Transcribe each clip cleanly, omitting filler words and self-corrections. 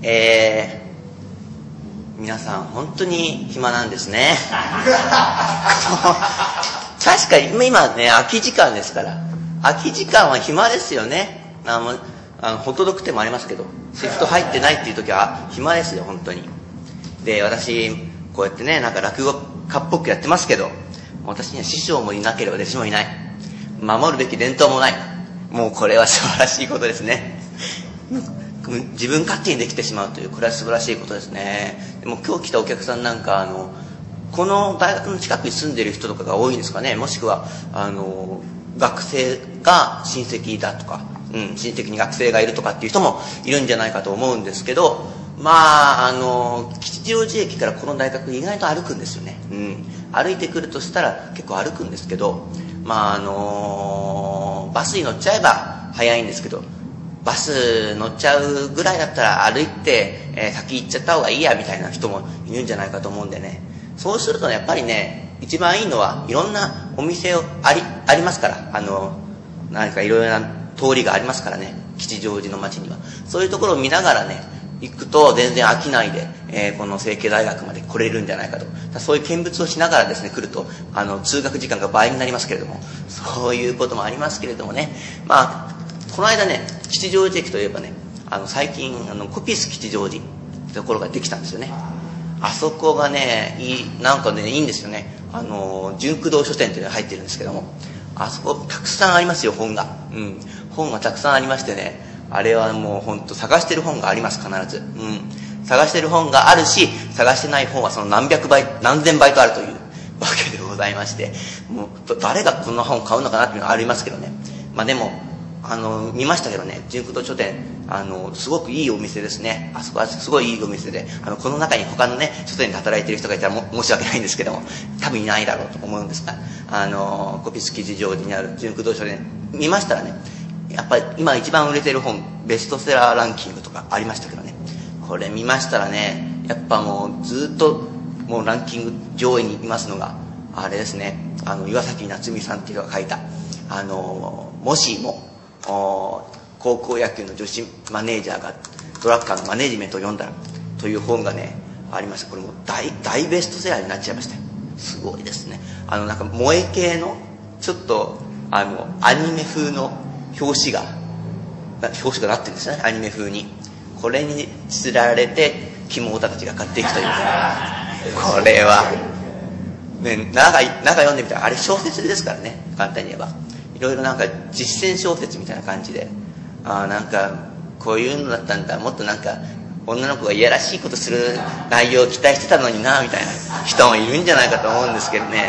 皆さん本当に暇なんですね。確かに今ね、空き時間ですから。空き時間は暇ですよね。ホットドッグ店もありますけど、シフト入ってないっていう時は暇ですよ、本当に。で、私、こうやってね、なんか落語家っぽくやってますけど、私には師匠もいなければ弟子もいない。守るべき伝統もない。もうこれは素晴らしいことですね。自分勝手にできてしまうという、これは素晴らしいことですね。でも今日来たお客さんなんか、この大学の近くに住んでいる人とかが多いんですかね。もしくは、学生が親戚だとか、親戚に学生がいるとかっていう人もいるんじゃないかと思うんですけど、吉祥寺駅からこの大学意外と歩くんですよね。歩いてくるとしたら結構歩くんですけど、バスに乗っちゃえば早いんですけど、バス乗っちゃうぐらいだったら歩いて、先行っちゃった方がいいやみたいな人もいるんじゃないかと思うんでね。そうするとね、やっぱりね、一番いいのはいろんなお店ありますから、何かいろいろな通りがありますからね、吉祥寺の街には。そういうところを見ながらね、行くと全然飽きないで、この成蹊大学まで来れるんじゃないかと。そういう見物をしながらですね、来ると、通学時間が倍になりますけれども、そういうこともありますけれどもね。この間ね、吉祥寺駅といえばね、最近、コピス吉祥寺ってところができたんですよね。あそこがね、なんかね、いいんですよね。純駆動書店っていうのが入ってるんですけども、あそこたくさんありますよ、本が。本がたくさんありましてね、あれはもう本当探してる本があります、必ず。探してる本があるし、探してない本はその何百倍、何千倍とあるというわけでございまして、もう誰がこんな本買うのかなっていうのはありますけどね。でも、見ましたけどね、純駆動書店、すごくいいお店ですね。あそこはすごいいいお店で、この中に他のね、書店で働いてる人がいたら申し訳ないんですけども、多分いないだろうと思うんですが、コピス吉祥寺にある純駆動書店、見ましたらね、やっぱり今一番売れてる本、ベストセラーランキングとかありましたけどね、これ見ましたらね、やっぱもうずっともうランキング上位にいますのが、あれですね、岩崎夏美さんっていうのが書いた、もしも、高校野球の女子マネージャーがドラッカーのマネジメントを読んだらという本がねありました。これも大ベストセラーになっちゃいました。すごいですね。なんか萌え系のちょっとアニメ風の表紙がなってるんですね、アニメ風に。これにつられて肝オタたちが買っていくという、これはね、中読んでみたらあれ小説ですからね、簡単に言えば。いろいろなんか実践小説みたいな感じで、なんかこういうのだったんだ、もっとなんか女の子がいやらしいことする内容を期待してたのになみたいな人もいるんじゃないかと思うんですけどね。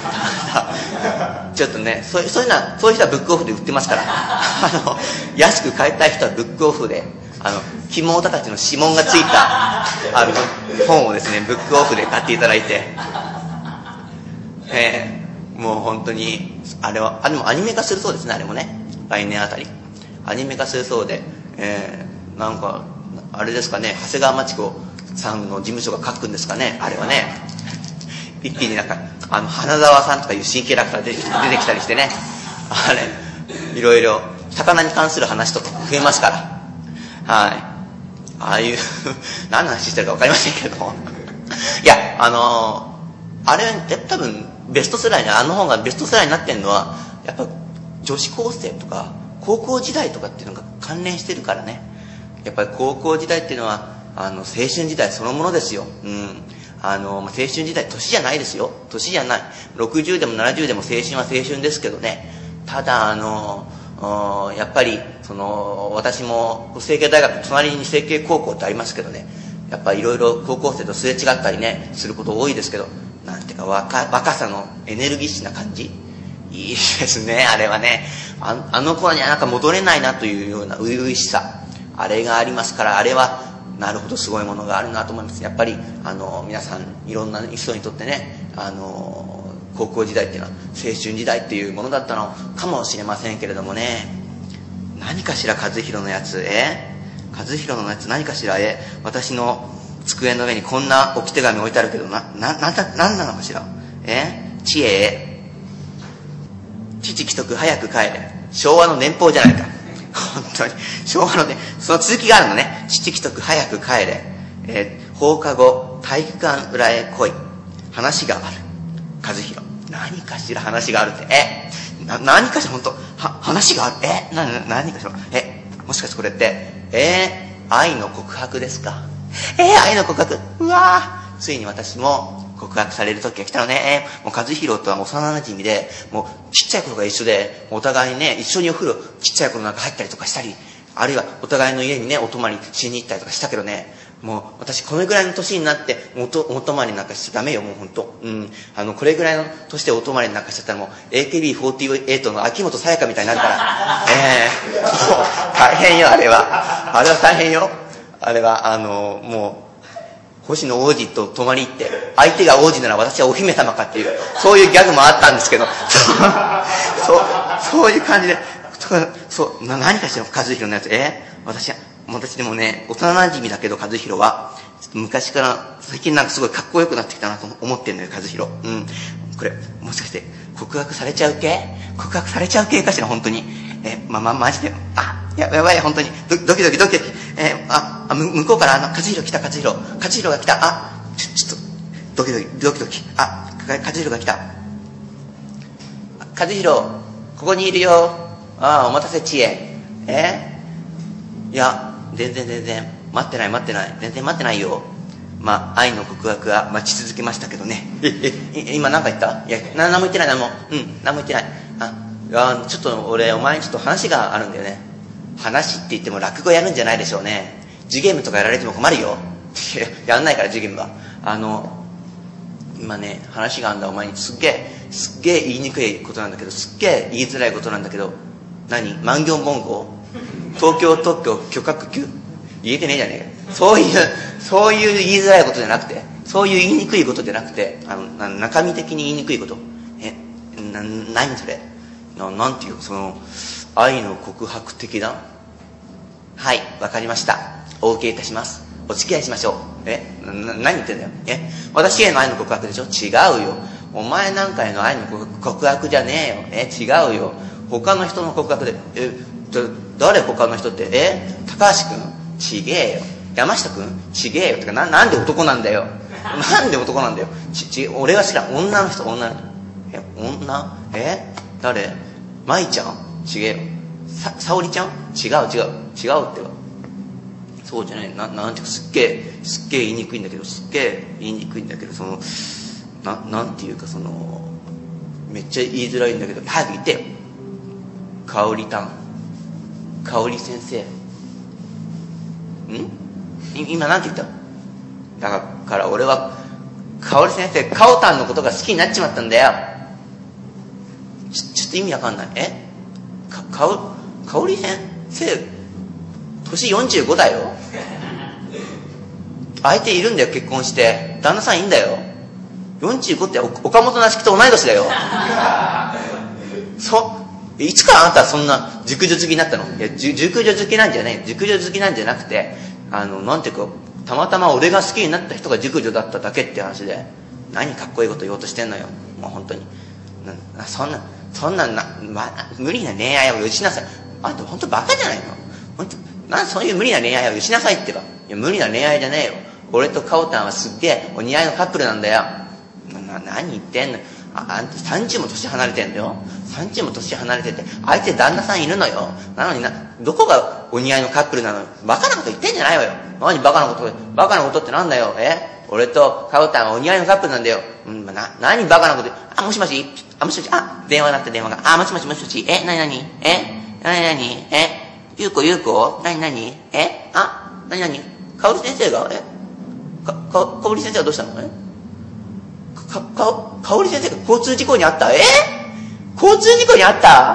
ちょっとね、そういう人はブックオフで売ってますから、安く買いたい人はブックオフで肝オタたちの指紋がついた本をですね、ブックオフで買っていただいて、もう本当にあれはでもアニメ化するそうですね。あれもね、来年あたりアニメ化するそうで、なんかあれですかね、長谷川町子さんの事務所が書くんですかね、あれはね。一気になんか花沢さんとかいう新キャラクター出てきたりしてね、あれいろいろ魚に関する話とか増えますから、はい、ああいう何の話してるか分かりませんけどもいやあれ多分ベストセラーに、本がベストセラーになってるのはやっぱ女子高生とか高校時代とかっていうのが関連してるからね。やっぱり高校時代っていうのは青春時代そのものですよ。青春時代年じゃないですよ、年じゃない。60でも70でも青春は青春ですけどね。ただやっぱり私も成蹊大学隣に成蹊高校ってありますけどね、やっぱりいろいろ高校生とすれ違ったりねすること多いですけど、なんていうか若さのエネルギッシュな感じ、いいですね、あれはね。あの頃にはなんか戻れないなというような初々しさ、あれがありますから、あれはなるほどすごいものがあるなと思います。やっぱり皆さんいろんな人にとってね、高校時代っていうのは青春時代っていうものだったのかもしれませんけれどもね。何かしら和弘のやつ、和弘のやつ何かしら、私の机の上にこんな置き手紙置いてあるけど、なんなのかしら。知恵、父既得早く帰れ、昭和の年俸じゃないか。 本当に。昭和のね、その続きがあるのね。父貴徳早く帰れ。放課後、体育館裏へ来い。話がある。和弘。何かしら話があるって。何かしら本当話がある。何かしら。もしかしてこれって、愛の告白ですか。愛の告白。うわー。ついに私も告白される時が来たのね。もう和弘とは幼馴染で、もうちっちゃい頃が一緒で、お互いにね、一緒にお風呂、ちっちゃい頃なんか入ったりとかしたり、あるいはお互いの家にね、お泊まりしに行ったりとかしたけどね、もう私これぐらいの年になってお泊まりなんかしちゃダメよ、もう本当。これぐらいの年でお泊まりなんかしちゃったらもう AKB48 の秋元才加みたいになるから。もう大変よ、あれは。あれは大変よ。あれは、もう、星野王子と泊まり行って、相手が王子なら私はお姫様かっていう、そういうギャグもあったんですけど、そういう感じで、何かしら和弘のやつ、私でもね、幼馴染だけど和弘は、昔から最近なんかすごいかっこよくなってきたなと思ってんのよ、和弘。これ、もしかして、告白されちゃう系かしら、本当に。マジで。やばい、本当に。ドキドキ。向こうから和弘来た、和弘が来た。ちょっと、ドキドキ。和弘が来た。和弘、ここにいるよ。お待たせ、知恵。いや、全然。待ってない。全然待ってないよ。愛の告白は待ち続けましたけどね。今何か言った？いや、何も言ってない、何も言ってない。ちょっと俺、お前にちょっと話があるんだよね。話って言っても落語やるんじゃないでしょうね。ジゲームとかやられても困るよ。やんないから、ジゲームは。今ね、話があるんだ、お前に。すっげえ言いにくいことなんだけど、すっげえ言いづらいことなんだけど、万行文語？東京特許許可局言えてねえじゃねえか。そういう言いづらいことじゃなくて、そういう言いにくいことじゃなくて、中身的に言いにくいこと。何それ？なんていう、愛の告白的な？はい、わかりました。お受けいたします。お付き合いしましょう。何言ってんだよ。私への愛の告白でしょ？違うよ。お前なんかへの愛の告白じゃねえよ。違うよ。他の人の告白で、誰他の人って、高橋くん？ちげえよ。山下くん？ちげえよ。てか、なんで男なんだよ。なんで男なんだよ。俺が知らん。女の人。女？誰？舞ちゃん？ちげえよ。沙織ちゃん？違うってば。そうじゃない。なんていうか、すっげえ言いにくいんだけど、なんていうか、めっちゃ言いづらいんだけど、早く言ってよ。香織先生。今なんて言った？だから俺は、香織先生、カオタンのことが好きになっちまったんだよ。ちょっと意味わかんない。香織先生、年45だよ。相手いるんだよ、結婚して。旦那さんいいんだよ。45って岡本なしきと同い年だよ。いつからあなたはそんな熟女好きになったの？いや、熟女好きなんじゃない。熟女好きなんじゃなくて、なんていうか、たまたま俺が好きになった人が熟女だっただけって話で、何かっこいいこと言おうとしてんのよ。もう本当に。そんな無理な恋愛をよしなさい。あんた本当バカじゃないの？本当、そういう無理な恋愛をよしなさいってば。いや、無理な恋愛じゃねえよ。俺とカオタンはすっげえお似合いのカップルなんだよ。何言ってんの？あんた30も年離れてんだよ。30も年離れてて、相手旦那さんいるのよ。なのにどこがお似合いのカップルなの？バカなこと言ってんじゃないわよ。何バカなことってなんだよ。俺とカオタンはお似合いのカップルなんだよ。何バカなこと。もしもし、電話だった電話が。もしもし、何？ゆうこ何？何？かおり先生が？かおり先生はどうしたの？かおり先生が交通事故にあった？交通事故にあった？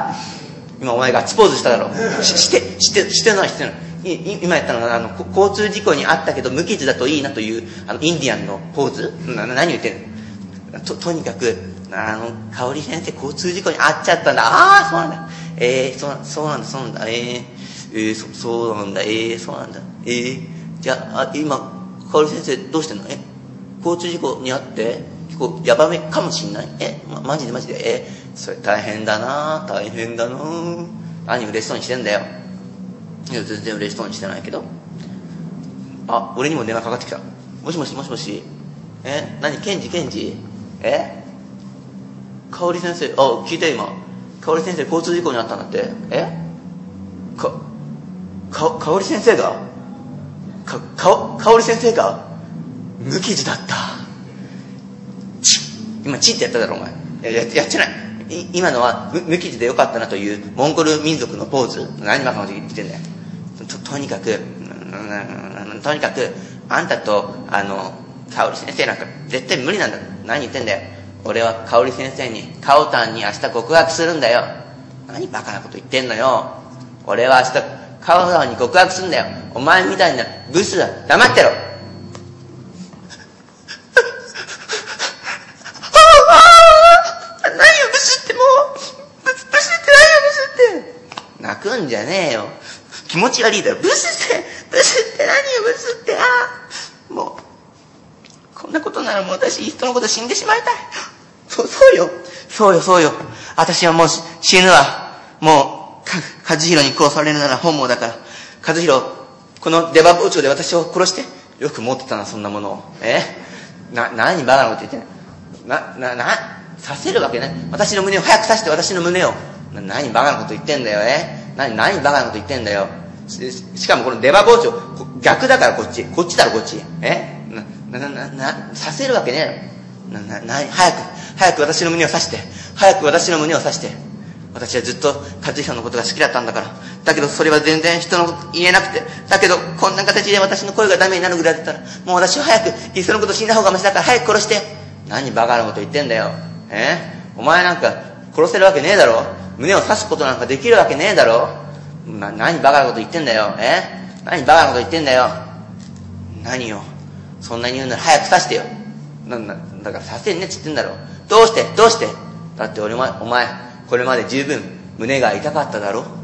今お前ガッツポーズしただろ。してない。今やったのが、交通事故にあったけど無傷だといいなという、インディアンのポーズ？何言ってんの？とにかく、かおり先生交通事故に遭っちゃったんだ。そうなんだ。そうなんだ。そうなんだ。じゃあ、今、かおり先生どうしてんの？交通事故に遭って、結構ヤバめかもしんない？マジで。それ大変だな。何嬉しそうにしてんだよ。 いや、全然嬉しそうにしてないけど。あ、俺にも電話かかってきた。もしもしもしもし。何、ケンジ香織先生、聞いて今。香織先生交通事故にあったんだって。香織先生が香織先生が無傷だった。今チってやっただろお前。やってない。今のは無傷でよかったなというモンゴル民族のポーズ。何バカなこと言ってんだよ。とにかくあんたと香織先生なんか絶対無理なんだ。何言ってんだよ。俺は香織先生にカオタンに明日告白するんだよ。何バカなこと言ってんのよ。俺は明日カオタンに告白するんだよ。お前みたいなブスは黙ってろ。何よブスって、もうブスって何よブスって泣くんじゃねえよ。気持ち悪いだろ。ブスって何よブスって。もうこんなことならもう私いっそのこと死んでしまいたい。そうよ。私はもう死ぬわ。もう和弘に殺されるなら本望だから。和弘、この出刃包丁で私を殺して。よく持ってたな、そんなものを。何バカなこと言ってんの。刺せるわけね。私の胸を早く刺して、私の胸を。何バカなこと言ってんだよ。何バカなこと言ってんだよ。しかもこの出刃包丁逆だから、こっちだろこっち。刺せるわけねえの。早く私の胸を刺して。私はずっと和弘のことが好きだったんだから。だけどそれは全然人のこと言えなくて。だけどこんな形で私の声がダメになるぐらいだったら、もう私は早くいっそのこと死んだ方がマシだから早く殺して。何バカなこと言ってんだよ。お前なんか殺せるわけねえだろ。胸を刺すことなんかできるわけねえだろ。何バカなこと言ってんだよ。何バカなこと言ってんだよ。何よ。そんなに言うなら早く刺してよ。だから刺せんねっつってんだろ。どうしてだってお前これまで十分胸が痛かっただろ。